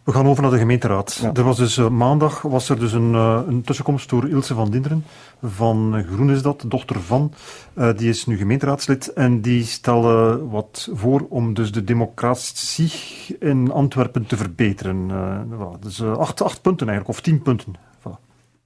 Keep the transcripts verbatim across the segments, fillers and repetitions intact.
We gaan over naar de gemeenteraad. Ja. Er was dus, uh, maandag was er dus een, uh, een tussenkomst door Ilse van Dinderen, van Groen is dat, dochter van. Uh, die is nu gemeenteraadslid en die stellen wat voor om dus de democratie in Antwerpen te verbeteren. Uh, voilà. Dus uh, acht, acht punten eigenlijk, of tien punten. Voilà.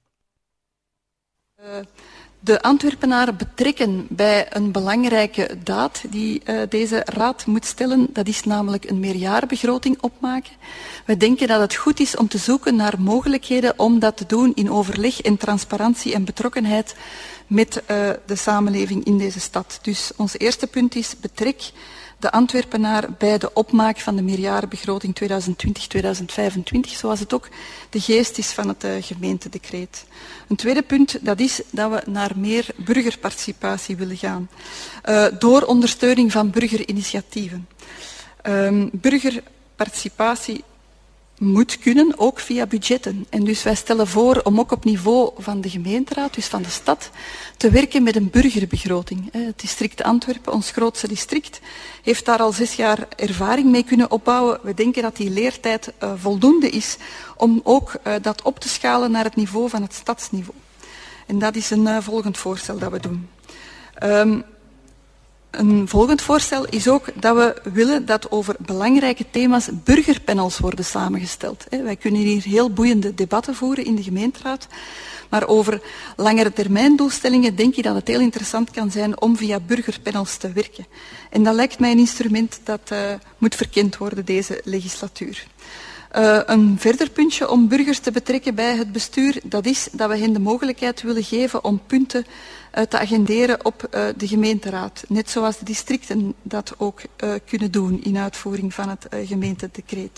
Uh. De Antwerpenaren betrekken bij een belangrijke daad die uh, deze raad moet stellen. Dat is namelijk een meerjarenbegroting opmaken. We denken dat het goed is om te zoeken naar mogelijkheden om dat te doen in overleg en transparantie en betrokkenheid met uh, de samenleving in deze stad. Dus ons eerste punt is betrek de Antwerpenaar bij de opmaak van de meerjarenbegroting tweeduizend twintig tot tweeduizend vijfentwintig, zoals het ook de geest is van het uh, gemeentedecreet. Een tweede punt, dat is dat we naar meer burgerparticipatie willen gaan, uh, door ondersteuning van burgerinitiatieven. Um, burgerparticipatie moet kunnen, ook via budgetten. En dus wij stellen voor om ook op niveau van de gemeenteraad, dus van de stad, te werken met een burgerbegroting. Het district Antwerpen, ons grootste district, heeft daar al zes jaar ervaring mee kunnen opbouwen. We denken dat die leertijd uh, voldoende is om ook uh, dat op te schalen naar het niveau van het stadsniveau. En dat is een uh, volgend voorstel dat we doen. Um, Een volgend voorstel is ook dat we willen dat over belangrijke thema's burgerpanels worden samengesteld. Wij kunnen hier heel boeiende debatten voeren in de gemeenteraad, maar over langere termijn doelstellingen denk ik dat het heel interessant kan zijn om via burgerpanels te werken. En dat lijkt mij een instrument dat uh, moet verkend worden deze legislatuur. Uh, een verder puntje om burgers te betrekken bij het bestuur, dat is dat we hen de mogelijkheid willen geven om punten uh, te agenderen op uh, de gemeenteraad. Net zoals de districten dat ook uh, kunnen doen in uitvoering van het uh, gemeentedecreet.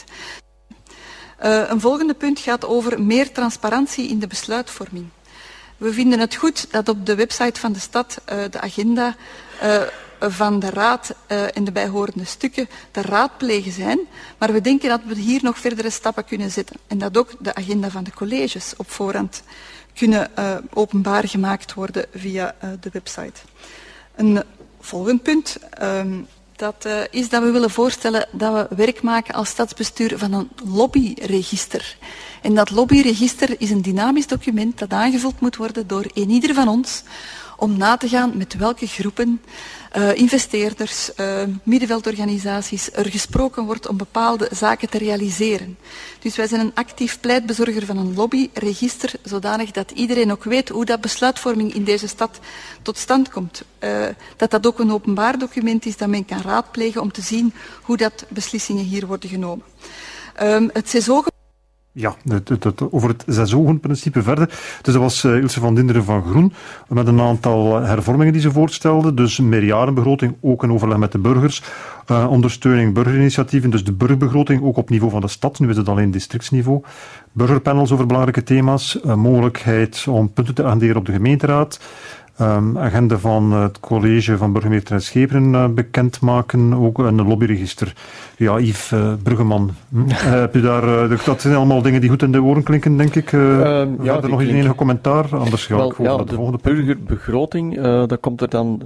Uh, een volgende punt gaat over meer transparantie in de besluitvorming. We vinden het goed dat op de website van de stad uh, de agenda uh, van de raad uh, en de bijhorende stukken te raadplegen zijn, maar we denken dat we hier nog verdere stappen kunnen zetten en dat ook de agenda van de colleges op voorhand kunnen uh, openbaar gemaakt worden via uh, de website. Een volgend punt, um, dat uh, is dat we willen voorstellen dat we werk maken als stadsbestuur van een lobbyregister. En dat lobbyregister is een dynamisch document dat aangevuld moet worden door eenieder van ons om na te gaan met welke groepen, uh, investeerders, uh, middenveldorganisaties er gesproken wordt om bepaalde zaken te realiseren. Dus wij zijn een actief pleitbezorger van een lobbyregister, zodanig dat iedereen ook weet hoe dat besluitvorming in deze stad tot stand komt. Uh, dat dat ook een openbaar document is dat men kan raadplegen om te zien hoe dat beslissingen hier worden genomen. Um, het C S O Ja, het, het, het, over het zes-ogen-principe verder. Dus dat was uh, Ilse van Dinderen van Groen, met een aantal hervormingen die ze voorstelde. Dus een meerjarenbegroting, ook in overleg met de burgers. Uh, ondersteuning burgerinitiatieven, dus de burgerbegroting, ook op niveau van de stad. Nu is het alleen districtsniveau. Burgerpanels over belangrijke thema's. Uh, mogelijkheid om punten te agenderen op de gemeenteraad. Um, agenda van het college van burgemeester en Schepenen uh, bekendmaken, ook een lobbyregister. Ja, Yves uh, Bruggeman, hm? uh, heb je daar, uh, dat zijn allemaal dingen die goed in de oren klinken, denk ik. Uh, um, ja, er nog eens enige commentaar? Anders ga wel, ik over ja, naar de, de volgende burgerbegroting, uh, dat komt er dan,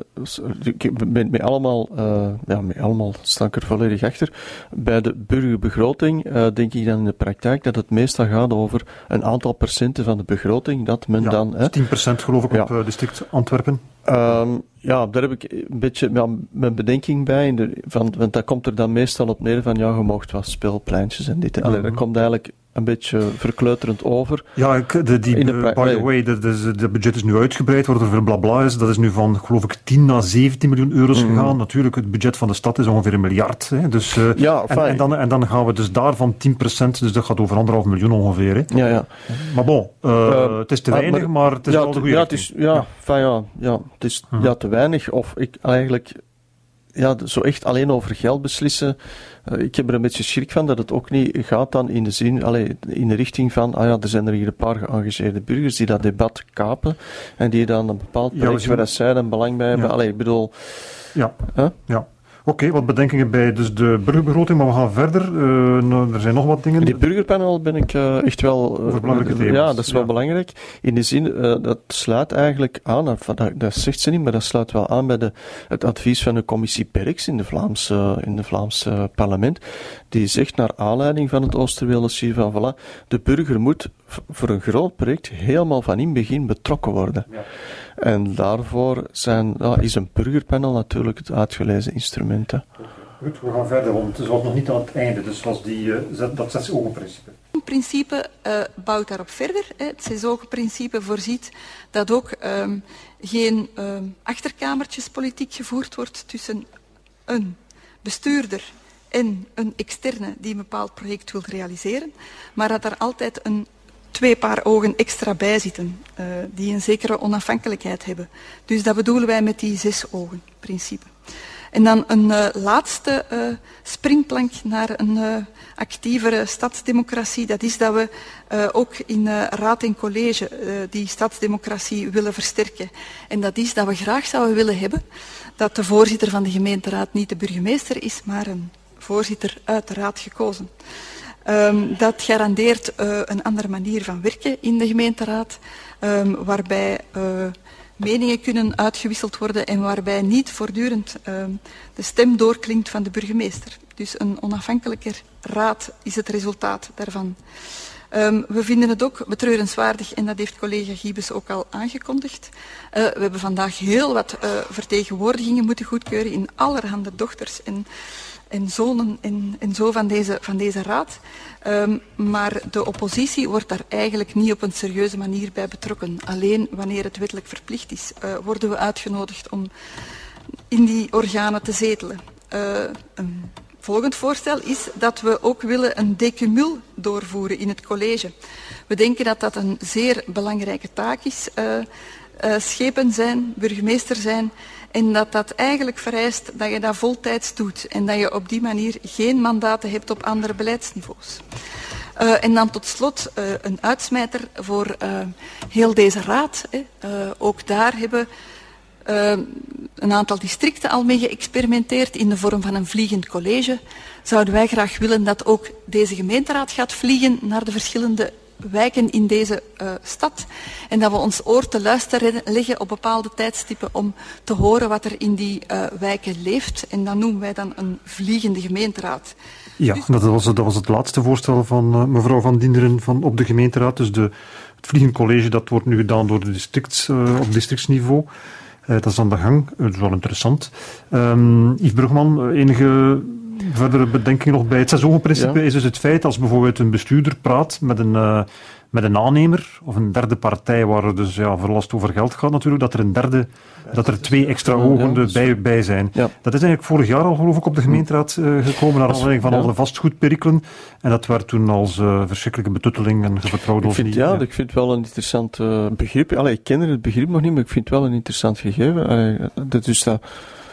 met, met allemaal, uh, ja, met allemaal sta ik er volledig achter. Bij de burgerbegroting uh, denk ik dan in de praktijk dat het meestal gaat over een aantal procenten van de begroting, dat men ja, dan... Dus tien procent geloof ik ja. op uh, district Antwerpen. Um, ja, daar heb ik een beetje ja, mijn bedenking bij. De, van, want dat komt er dan meestal op neer van, ja, je moogt wat speelpleintjes en dit. Allee, dat komt eigenlijk een beetje verkleuterend over. Ja, ik, de, die, de, uh, by the way, de, de, de budget is nu uitgebreid, wat er veel blabla is. Dat is nu van, geloof ik, tien naar zeventien miljoen euro's mm. gegaan. Natuurlijk, het budget van de stad is ongeveer een miljard. Hè. Dus, uh, ja, en, en, dan, en dan gaan we dus daarvan tien procent, dus dat gaat over anderhalf miljoen ongeveer. Hè. Ja, ja. Maar bon, uh, uh, het is te maar, weinig, maar het is ja, wel de goede ja, het is, ja, ja. Van, ja, ja, het is uh-huh. ja, te weinig. Of ik eigenlijk... Ja, zo echt alleen over geld beslissen. Uh, ik heb er een beetje schrik van dat het ook niet gaat dan in de zin, allee, in de richting van, ah ja, er zijn er hier een paar geëngageerde burgers die dat debat kapen en die dan een bepaald project ja, waar zij een belang bij hebben. Ja. Allee, ik bedoel... Ja, huh? ja. Oké, okay, wat bedenkingen bij dus de burgerbegroting, maar we gaan verder. Uh, nou, er zijn nog wat dingen. Die burgerpanel ben ik uh, echt wel... Uh, belangrijke thema's. Ja, dat is wel ja. belangrijk. In de zin, uh, dat sluit eigenlijk aan, dat, dat zegt ze niet, maar dat sluit wel aan bij de, het advies van de commissie Perks in de Vlaamse, in de Vlaamse parlement. Die zegt naar aanleiding van het Oosterweel-dossier van voilà, de burger moet voor een groot project helemaal van in het begin betrokken worden. Ja. En daarvoor zijn, ja, is een burgerpanel natuurlijk het uitgelezen instrument. Hè. Goed, we gaan verder, want het was nog niet aan het einde. Dus was die, uh, dat zes-ogen-principe. Het principe uh, bouwt daarop verder. Hè. Het zes-ogen-principe voorziet dat ook um, geen um, achterkamertjespolitiek gevoerd wordt tussen een bestuurder en een externe die een bepaald project wil realiseren, maar dat er altijd een twee paar ogen extra bij zitten, uh, die een zekere onafhankelijkheid hebben. Dus dat bedoelen wij met die zes-ogen-principe. En dan een uh, laatste uh, springplank naar een uh, actievere stadsdemocratie, dat is dat we uh, ook in uh, raad en college uh, die stadsdemocratie willen versterken. En dat is dat we graag zouden willen hebben dat de voorzitter van de gemeenteraad niet de burgemeester is, maar een voorzitter uit de raad gekozen. Um, dat garandeert uh, een andere manier van werken in de gemeenteraad, um, waarbij uh, meningen kunnen uitgewisseld worden en waarbij niet voortdurend um, de stem doorklinkt van de burgemeester. Dus een onafhankelijker raad is het resultaat daarvan. Um, we vinden het ook betreurenswaardig, en dat heeft collega Giebes ook al aangekondigd. Uh, we hebben vandaag heel wat uh, vertegenwoordigingen moeten goedkeuren in allerhande dochters en en zonen en, en zo van deze, van deze raad. Um, maar de oppositie wordt daar eigenlijk niet op een serieuze manier bij betrokken. Alleen wanneer het wettelijk verplicht is, uh, worden we uitgenodigd om in die organen te zetelen. Uh, een volgend voorstel is dat we ook willen een decumul doorvoeren in het college. We denken dat dat een zeer belangrijke taak is. Uh, uh, schepen zijn, burgemeester zijn, en dat dat eigenlijk vereist dat je dat voltijds doet en dat je op die manier geen mandaten hebt op andere beleidsniveaus. Uh, en dan tot slot uh, een uitsmijter voor uh, heel deze raad. Hè. Uh, ook daar hebben uh, een aantal districten al mee geëxperimenteerd in de vorm van een vliegend college. Zouden wij graag willen dat ook deze gemeenteraad gaat vliegen naar de verschillende wijken in deze uh, stad en dat we ons oor te luisteren leggen op bepaalde tijdstippen om te horen wat er in die uh, wijken leeft. En dat noemen wij dan een vliegende gemeenteraad. Ja, dus dat, was, dat was het laatste voorstel van uh, mevrouw Van Dinderen van, op de gemeenteraad. Dus de, het vliegend college dat wordt nu gedaan door de districts, uh, op districtsniveau. Uh, dat is aan de gang. Uh, dat is wel interessant. Um, Yves Brugman, enige verdere bedenkingen nog bij het zes-ogen-principe ja. is dus het feit als bijvoorbeeld een bestuurder praat met een, uh, met een aannemer of een derde partij waar er dus ja, verlast over geld gaat natuurlijk, dat er een derde, dat er twee extra ogen ja, bij, bij zijn. Ja. Dat is eigenlijk vorig jaar al geloof ik op de gemeenteraad uh, gekomen naar aanleiding van ja. al de vastgoedperikelen en dat werd toen als uh, verschrikkelijke betutteling en vertrouwd. Ja, ja, ik vind het wel een interessant uh, begrip. Allee, ik ken het begrip nog niet, maar ik vind het wel een interessant gegeven. Allee, dat is dat...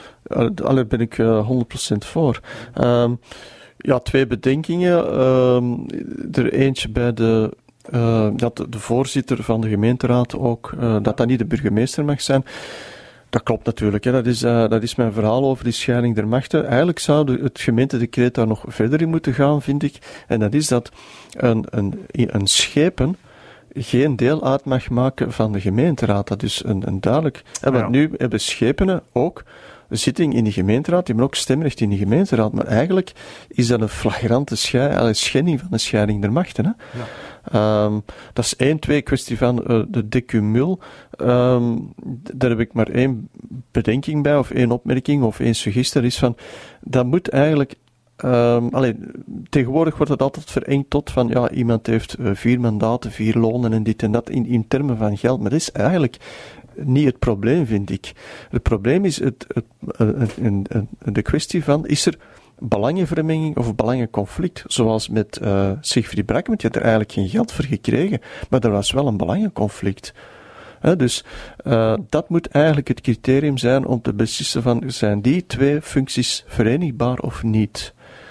Daar ben ik uh, honderd procent voor. Um, ja, twee bedenkingen. Um, er eentje bij de, uh, dat de voorzitter van de gemeenteraad ook, uh, dat dat niet de burgemeester mag zijn. Dat klopt natuurlijk. Hè. Dat is, uh, dat is mijn verhaal over die scheiding der machten. Eigenlijk zou de, het gemeentedecreet daar nog verder in moeten gaan, vind ik. En dat is dat een, een, een schepen geen deel uit mag maken van de gemeenteraad. Dat is een, een duidelijk... Ja. Want nu hebben schepenen ook een zitting in de gemeenteraad, die hebben ook stemrecht in de gemeenteraad, maar eigenlijk is dat een flagrante schei- schending van de scheiding der machten. Hè? Ja. Um, dat is één, twee, kwestie van uh, de decumul. Um, daar heb ik maar één bedenking bij, of één opmerking, of één suggestie. Dat is van, dat moet eigenlijk... Um, allee, tegenwoordig wordt het altijd verengd tot van, ja, iemand heeft uh, vier mandaten, vier lonen en dit en dat, in, in termen van geld, maar dat is eigenlijk niet het probleem, vind ik. Het probleem is het, het, het, het, het, de kwestie van, is er belangenvermenging of belangenconflict? Zoals met uh, Siegfried Brakkement, je had er eigenlijk geen geld voor gekregen, maar er was wel een belangenconflict. He, dus uh, dat moet eigenlijk het criterium zijn om te beslissen van, zijn die twee functies verenigbaar of niet?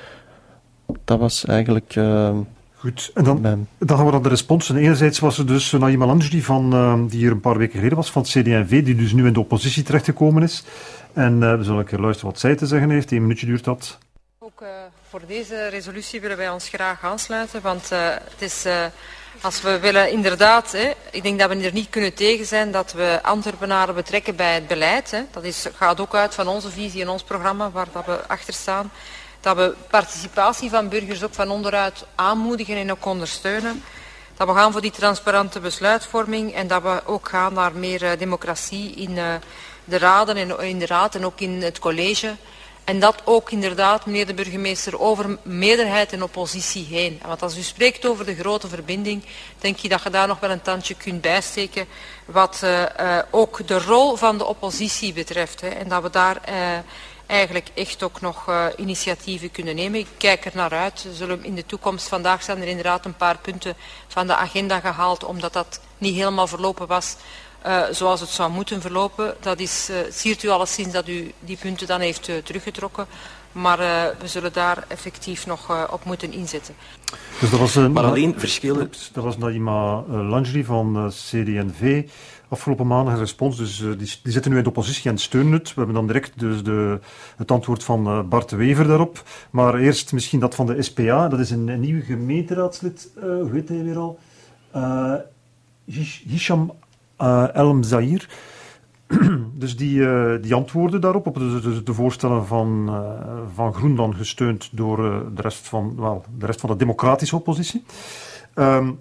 Dat was eigenlijk... Uh, Goed, en dan, dan gaan we naar de responsen. Enerzijds was er dus Naïma Landry, van, uh, die hier een paar weken geleden was, van het C D en V, die dus nu in de oppositie terechtgekomen is. En uh, we zullen een keer luisteren wat zij te zeggen heeft. Eén minuutje duurt dat. Ook uh, voor deze resolutie willen wij ons graag aansluiten, want uh, het is... Uh, Als we willen inderdaad, hè, ik denk dat we er niet kunnen tegen zijn dat we Antwerpenaren betrekken bij het beleid. Hè. Dat is, gaat ook uit van onze visie en ons programma waar dat we achter staan. Dat we participatie van burgers ook van onderuit aanmoedigen en ook ondersteunen. Dat we gaan voor die transparante besluitvorming en dat we ook gaan naar meer uh, democratie in uh, de raden en in de raad en ook in het college. En dat ook inderdaad, meneer de burgemeester, over meerderheid en oppositie heen. Want als u spreekt over de grote verbinding, denk je dat je daar nog wel een tandje kunt bijsteken. Wat uh, uh, ook de rol van de oppositie betreft. Hè, en dat we daar uh, eigenlijk echt ook nog uh, initiatieven kunnen nemen. Ik kijk er naar uit. We zullen in de toekomst, vandaag zijn er inderdaad een paar punten van de agenda gehaald, omdat dat niet helemaal verlopen was. Uh, zoals het zou moeten verlopen. Dat is, uh, siert u alleszins dat u die punten dan heeft uh, teruggetrokken. Maar uh, we zullen daar effectief nog uh, op moeten inzetten. Dus dat was een, maar alleen verschillen... Dat was Naima uh, Langerie van uh, C D N V. Afgelopen maandag een respons. Dus uh, die, die zitten nu in de oppositie en steunen het. We hebben dan direct dus de, het antwoord van uh, Bart de Wever daarop. Maar eerst misschien dat van de S P A. Dat is een, een nieuwe gemeenteraadslid. Uh, hoe heet hij weer al? Uh, Hisham Uh, El Mzair. Dus die, uh, die antwoorden daarop, op de, de, de voorstellen van, uh, van Groen, gesteund door uh, de, rest van, well, de rest van de democratische oppositie. Um,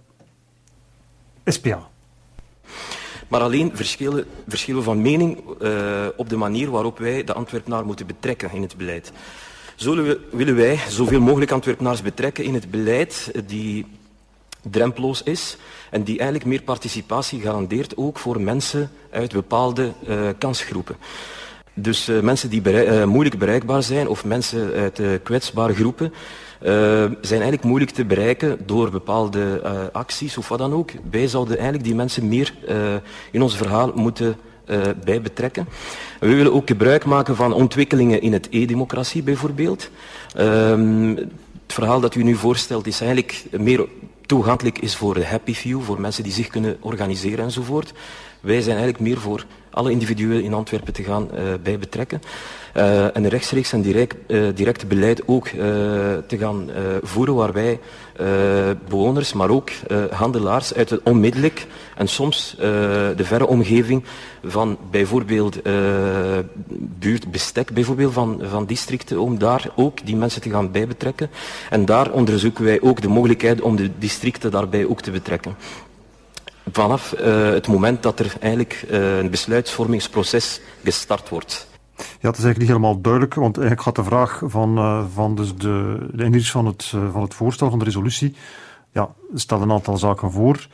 S P A. Maar alleen verschillen, verschillen van mening uh, op de manier waarop wij de Antwerpenaar moeten betrekken in het beleid. Zo willen wij zoveel mogelijk Antwerpenaars betrekken in het beleid die drempeloos is en die eigenlijk meer participatie garandeert ook voor mensen uit bepaalde uh, kansgroepen. Dus uh, mensen die bereik, uh, moeilijk bereikbaar zijn of mensen uit uh, kwetsbare groepen uh, zijn eigenlijk moeilijk te bereiken door bepaalde uh, acties of wat dan ook. Wij zouden eigenlijk die mensen meer uh, in ons verhaal moeten uh, bij betrekken. We willen ook gebruik maken van ontwikkelingen in het e-democratie bijvoorbeeld. Uh, het verhaal dat u nu voorstelt is eigenlijk meer toegankelijk is voor de happy few, voor mensen die zich kunnen organiseren enzovoort. Wij zijn eigenlijk meer voor alle individuen in Antwerpen te gaan uh, bij betrekken. Uh, en rechtstreeks en direct, uh, direct beleid ook uh, te gaan uh, voeren waar wij uh, bewoners, maar ook uh, handelaars uit het onmiddellijk en soms uh, de verre omgeving van bijvoorbeeld uh, buurtbestek bijvoorbeeld van, van districten, om daar ook die mensen te gaan bij betrekken. En daar onderzoeken wij ook de mogelijkheid om de districten daarbij ook te betrekken. Vanaf uh, het moment dat er eigenlijk uh, een besluitvormingsproces gestart wordt. Ja, het is eigenlijk niet helemaal duidelijk, want eigenlijk gaat de vraag van, uh, van dus de, de inrichting van het, uh, van het voorstel, van de resolutie, ja, stelt een aantal zaken voor.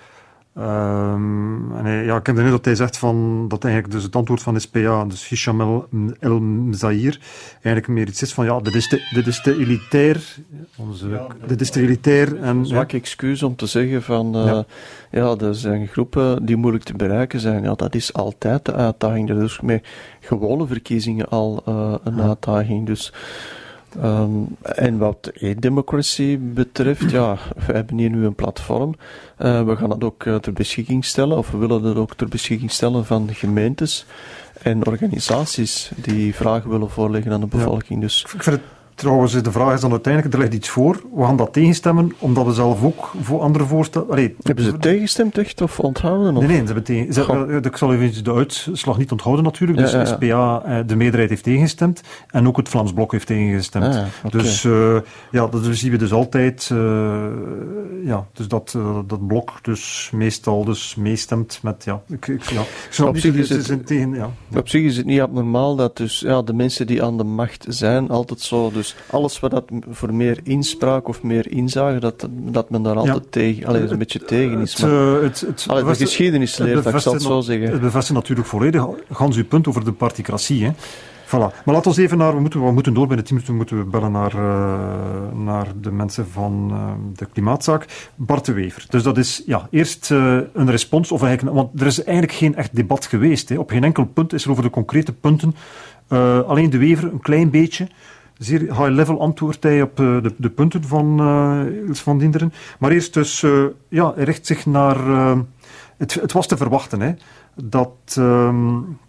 Um, en hij, ja, ik heb er nu dat hij zegt van, dat eigenlijk dus het antwoord van de S P A, dus Hisham El, El Mzair, eigenlijk meer iets is van, ja, dit is te, dit is te elitair. Onze, ja, dit is te elitair. En, zwak ja. excuus om te zeggen van, uh, ja. ja, er zijn groepen die moeilijk te bereiken zijn. Ja, dat is altijd de uitdaging. Dat is met gewone verkiezingen al uh, een ja. uitdaging. Dus... Um, en wat e-democracy betreft, ja, we hebben hier nu een platform. Uh, we gaan dat ook uh, ter beschikking stellen, of we willen dat ook ter beschikking stellen van gemeentes en organisaties die vragen willen voorleggen aan de bevolking. Ja. Dus... Ik vind het trouwens, de vraag is dan uiteindelijk, er ligt iets voor, we gaan dat tegenstemmen, omdat we zelf ook voor andere voorstellen... Allee, hebben ze tegengestemd echt, of onthouden? Of? Nee, nee, ze hebben tegen... Ze, ik zal even de uitslag niet onthouden natuurlijk, dus ja, ja, ja. S P A, de meerderheid heeft tegengestemd, en ook het Vlaams Blok heeft tegengestemd. Ah, ja, okay. Dus uh, ja, dat zien we dus altijd, uh, ja, dus dat, uh, dat blok dus meestal dus meestemt met, ja, ik, ik, ja, ik snap op niet, zich is het, het tegen, ja. Op zich is het niet abnormaal dat dus, ja, de mensen die aan de macht zijn, altijd zo, dus alles wat dat voor meer inspraak of meer inzage, dat, dat men daar altijd ja. tegen, alleen een beetje tegen is. Maar, uh, het, het, allee, de geschiedenis leert, ik zal het zo zeggen. Het bevestigt natuurlijk volledig gans uw punt over de particratie, hè. Voilà. Maar laten we even naar, we moeten, we moeten door bij de tien minuten, moeten we bellen naar, uh, naar de mensen van uh, de klimaatzaak. Bart de Wever. Dus dat is, ja, eerst uh, een respons, of eigenlijk, want er is eigenlijk geen echt debat geweest, hè. Op geen enkel punt is er over de concrete punten. Uh, alleen de Wever een klein beetje. Zeer high-level antwoordt hij op uh, de, de punten van uh, Ilse van Dinderen. Maar eerst dus, uh, ja, hij richt zich naar... Uh, het, het was te verwachten, hè, dat... Um,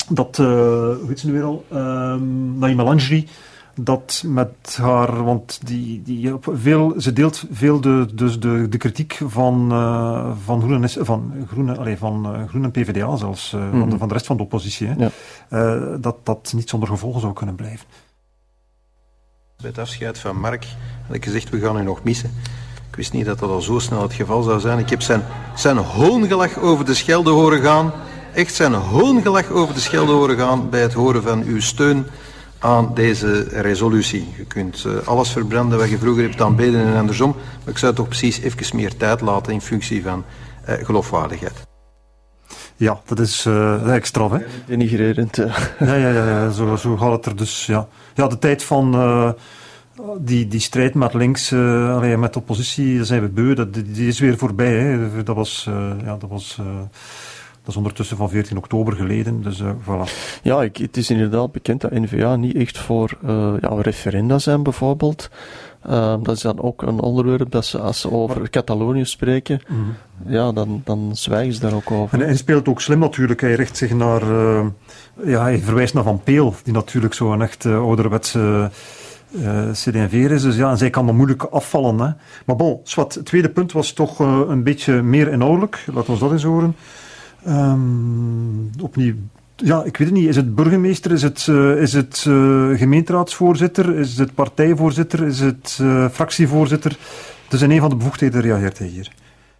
dat, uh, hoe heet ze nu weer al, uh, Naima Lanjri, dat met haar, want die, die veel, ze deelt veel de, dus de, de kritiek van, uh, van Groenen, van Groenen, allez, van uh, Groenen en P V D A zelfs, uh, mm-hmm. van, de, van de rest van de oppositie, hè, ja. uh, dat dat niet zonder gevolgen zou kunnen blijven. Bij het afscheid van Mark had ik gezegd, we gaan u nog missen. Ik wist niet dat dat al zo snel het geval zou zijn. Ik heb zijn, zijn hoongelach over de Schelde horen gaan. Echt zijn hoongelach over de Schelde horen gaan bij het horen van uw steun aan deze resolutie. Je kunt uh, alles verbranden wat je vroeger hebt aanbeden en andersom. Maar ik zou toch precies even meer tijd laten in functie van uh, geloofwaardigheid. Ja, dat is uh, extra, hè? Denigrerend. Uh. Ja, ja, ja, ja zo, zo gaat het er dus, ja. Ja, de tijd van uh, die, die strijd met links, uh, allee, met de oppositie, daar zijn we beu, dat, die is weer voorbij, hè. Dat was, uh, ja, dat was... Uh, Dat is ondertussen van veertien oktober geleden, dus uh, voilà. Ja, ik, het is inderdaad bekend dat N V A niet echt voor uh, ja, referenda zijn, bijvoorbeeld. Uh, dat is dan ook een onderwerp dat ze, als ze over Catalonië spreken, mm-hmm. ja, dan, dan zwijgen ze daar ook over. En hij speelt ook slim natuurlijk. Hij richt zich naar, uh, ja, hij verwijst naar Van Peel, die natuurlijk zo'n echt uh, ouderwetse uh, C D en V'er is. Dus ja, en zij kan dan moeilijk afvallen, hè. Maar bon, zwart, het tweede punt was toch uh, een beetje meer inhoudelijk. Laten we ons dat eens horen. Um, opnieuw, ja, ik weet het niet. Is het burgemeester? Is het, uh, is het uh, gemeenteraadsvoorzitter? Is het partijvoorzitter? Is het uh, fractievoorzitter? Dus in een van de bevoegdheden reageert hij hier.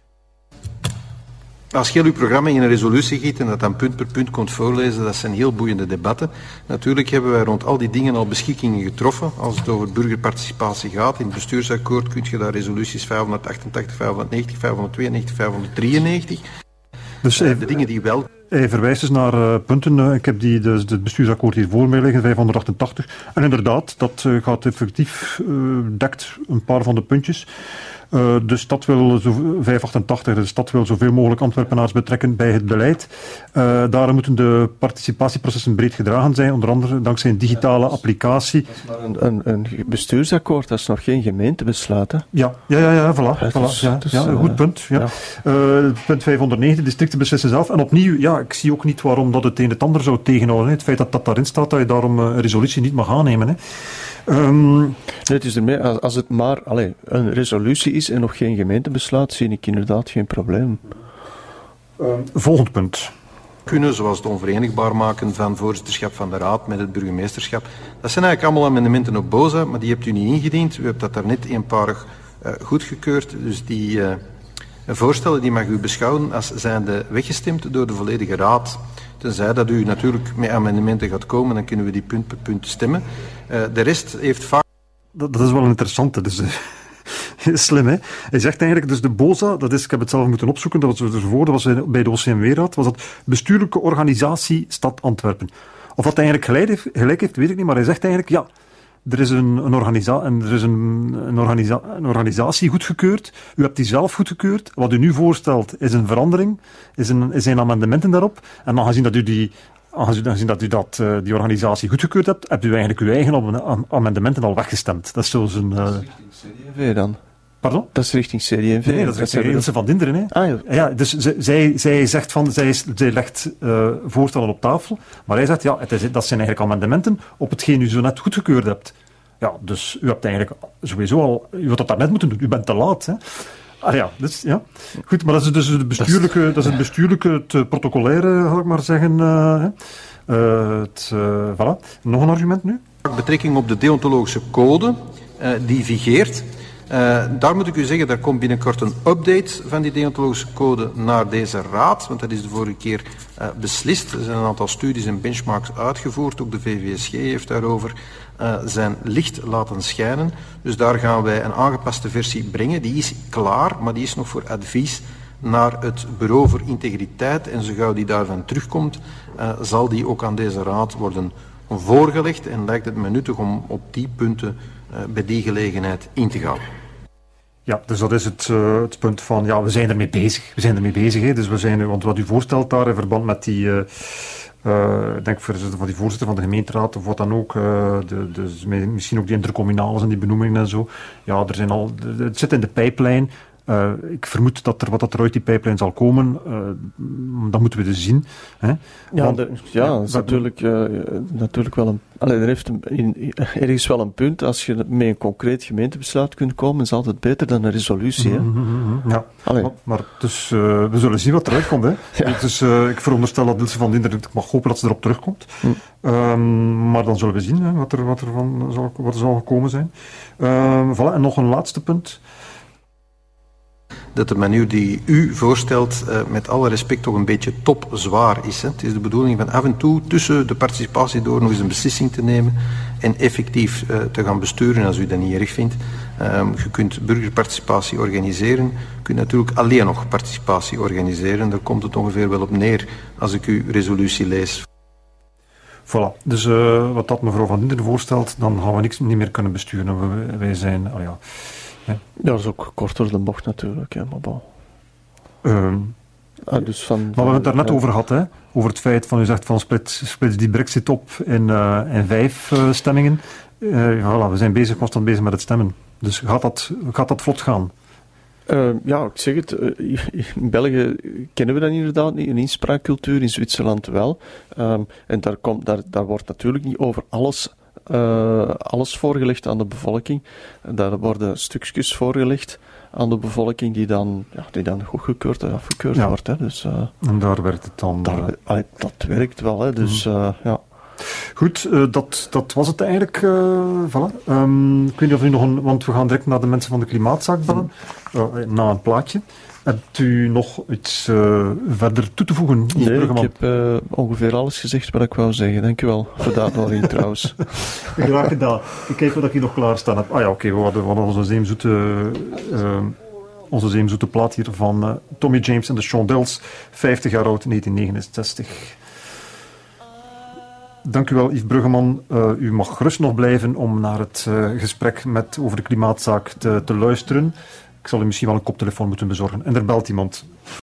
Als je uw programma in een resolutie giet en dat dan punt per punt kunt voorlezen, dat zijn heel boeiende debatten. Natuurlijk hebben wij rond al die dingen al beschikkingen getroffen. Als het over burgerparticipatie gaat, in het bestuursakkoord kun je daar resoluties vijfhonderdachtentachtig, vijfhonderdnegentig, vijfhonderdtweeënnegentig, vijfhonderddrieënnegentig... Dus hij, de dingen die wel... Hij verwijst dus naar uh, punten. Uh, ik heb die, dus het bestuursakkoord hier voor mij liggen, vijfhonderdachtentachtig. En inderdaad, dat uh, gaat effectief, uh, dekt een paar van de puntjes. Uh, de stad wil, zo, vijfhonderdachtentachtig, de stad wil zoveel mogelijk Antwerpenaars betrekken bij het beleid. Uh, daarom moeten de participatieprocessen breed gedragen zijn, onder andere dankzij een digitale applicatie. Dat is maar een, een, een bestuursakkoord, dat is nog geen gemeentebesluit, hè? Ja, ja, ja, ja, voilà. Ja, voilà dus, ja, dus, ja, een goed punt. Ja. Ja. Uh, punt vijfhonderdnegen, de districten beslissen zelf. En opnieuw, ja, ik zie ook niet waarom dat het een het ander zou tegenhouden. Hè. Het feit dat dat daarin staat, dat je daarom een resolutie niet mag aannemen, hè. Um, nee, het is ermee, als het maar allez, een resolutie is en nog geen gemeentebesluit, zie ik inderdaad geen probleem. Um, volgend punt. Kunnen, zoals het onverenigbaar maken van voorzitterschap van de Raad met het burgemeesterschap. Dat zijn eigenlijk allemaal amendementen op BOZA, maar die hebt u niet ingediend. U hebt dat daarnet eenparig uh, goedgekeurd. Dus die uh, voorstellen die mag u beschouwen als zijnde weggestemd door de volledige Raad. Tenzij dat u natuurlijk met amendementen gaat komen, dan kunnen we die punt per punt stemmen. Uh, de rest heeft vaak... Dat, dat is wel een interessante, dus uh, slim, hè. Hij zegt eigenlijk, dus de BOZA, dat is, ik heb het zelf moeten opzoeken, dat was ervoor, dat was bij de O C M W-raad, was dat bestuurlijke organisatie Stad Antwerpen. Of dat hij eigenlijk gelijk heeft, gelijk heeft, weet ik niet, maar hij zegt eigenlijk, ja, er is een, een, organisa- en er is een, een, organisa- een organisatie goedgekeurd. U hebt die zelf goedgekeurd. Wat u nu voorstelt is een verandering, is een, is een amendementen daarop. En aangezien dat u die, aangezien dat u dat, uh, die organisatie goedgekeurd hebt, hebt u eigenlijk uw eigen amendementen al weggestemd. Dat is zo zijn... Uh... Dat is richting C D en V dan? Pardon? Dat is richting C D en V. Nee, dat is richting Ilse van Dinderen. Hè. Ah, ja. Ja, dus z- zij, zij zegt van, zij, zij legt uh, voorstellen op tafel, maar hij zegt, ja, het is, dat zijn eigenlijk amendementen op hetgeen u zo net goedgekeurd hebt. Ja, dus u hebt eigenlijk sowieso al... U had dat daarnet moeten doen. U bent te laat, hè. Ah ja, dus, ja. Goed, maar dat is dus het bestuurlijke, dat is het, bestuurlijke, het protocolaire, zal ik maar zeggen. Uh, uh, het, uh, voilà. Nog een argument nu? Betrekking op de deontologische code, uh, die vigeert. Uh, daar moet ik u zeggen, daar komt binnenkort een update van die deontologische code naar deze raad, want dat is de vorige keer uh, beslist. Er zijn een aantal studies en benchmarks uitgevoerd, ook de V V S G heeft daarover uh, zijn licht laten schijnen. Dus daar gaan wij een aangepaste versie brengen. Die is klaar, maar die is nog voor advies naar het Bureau voor Integriteit. En zo gauw die daarvan terugkomt, uh, zal die ook aan deze raad worden voorgelegd. En lijkt het me nuttig om op die punten uh, bij die gelegenheid in te gaan. Ja, dus dat is het, uh, het punt van, ja, we zijn ermee bezig. We zijn ermee bezig, hè. Dus we zijn, want wat u voorstelt daar in verband met die, uh, uh, ik denk voor, voor die voorzitter van de gemeenteraad, of wat dan ook, uh, de, de, misschien ook die intercommunales en die benoemingen en zo. Ja, er zijn al, het zit in de pijplijn. Uh, ik vermoed dat er wat dat er uit die pijplijn zal komen, uh, dat moeten we dus zien. Hè. Ja, Want, de, ja, ja, dat is natuurlijk, uh, natuurlijk wel een... Allee, er heeft een, in, ergens wel een punt. Als je met een concreet gemeentebesluit kunt komen, is altijd beter dan een resolutie. Hè? Mm-hmm, ja, maar, maar dus, uh, we zullen zien wat eruit komt. Hè. Ja. Dus, uh, ik veronderstel dat Ilse van Dinderen, ik mag hopen dat ze erop terugkomt. Mm. Um, maar dan zullen we zien hè, wat, er, wat, er van zal, wat er zal gekomen zijn. Um, voilà, en nog een laatste punt. Dat de manier die u voorstelt, uh, met alle respect, toch een beetje topzwaar is. Hè. Het is de bedoeling van af en toe tussen de participatie door nog eens een beslissing te nemen en effectief uh, te gaan besturen als u dat niet erg vindt. Um, je kunt burgerparticipatie organiseren, je kunt natuurlijk alleen nog participatie organiseren. Daar komt het ongeveer wel op neer als ik uw resolutie lees. Voilà, dus uh, wat dat mevrouw Van Dinderen voorstelt, dan gaan we niks niet meer kunnen besturen. Wij, wij zijn, oh ja... Ja. ja, dat is ook korter de bocht natuurlijk, hè, maar bon. Um, ah, dus van, maar we hebben het daar net ja. over gehad, hè? Over het feit van, u zegt van splits, splits die brexit op in, uh, in vijf uh, stemmingen. Uh, voilà, we zijn bezig, constant bezig met het stemmen. Dus gaat dat, gaat dat vlot gaan? Uh, ja, ik zeg het, uh, in België kennen we dat inderdaad niet, een inspraakcultuur, in Zwitserland wel. Um, en daar, komt, daar, daar wordt natuurlijk niet over alles... Uh, alles voorgelegd aan de bevolking. Daar worden stukjes voorgelegd aan de bevolking die dan, ja, die dan goedgekeurd en afgekeurd ja. wordt. Hè. Dus, uh, en daar werkt het dan... Daar, uh, allee, dat werkt wel, hè. Dus mm. uh, ja. Goed, uh, dat, dat was het eigenlijk. Uh, voilà. um, ik weet niet of u nog een... Want we gaan direct naar de mensen van de klimaatzaak bellen. Uh, na een plaatje. Hebt u nog iets uh, verder toe te voegen? Nee, ik heb uh, ongeveer alles gezegd wat ik wou zeggen. Dank u wel voor de uitnodiging trouwens. Graag gedaan. Ik kijk wat ik hier nog klaarstaan heb. Ah ja, oké, okay, we hadden, we hadden onze zeemzoete, uh, onze zeemzoete plaat hier van uh, Tommy James en de Shondells, vijftig jaar oud, negentien negenenzestig. Dank u wel, Yves Bruggeman. Uh, u mag gerust nog blijven om naar het uh, gesprek met, over de klimaatzaak te, te luisteren. Ik zal u misschien wel een koptelefoon moeten bezorgen. En er belt iemand.